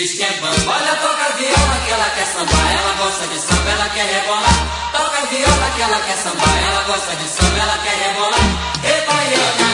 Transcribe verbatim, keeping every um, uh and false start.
esquentando. Olha, toca a viola que ela quer sambar, ela gosta de samba, ela quer rebolar. Toca a viola que ela quer sambar, ela gosta de samba, ela quer rebolar. E baiana,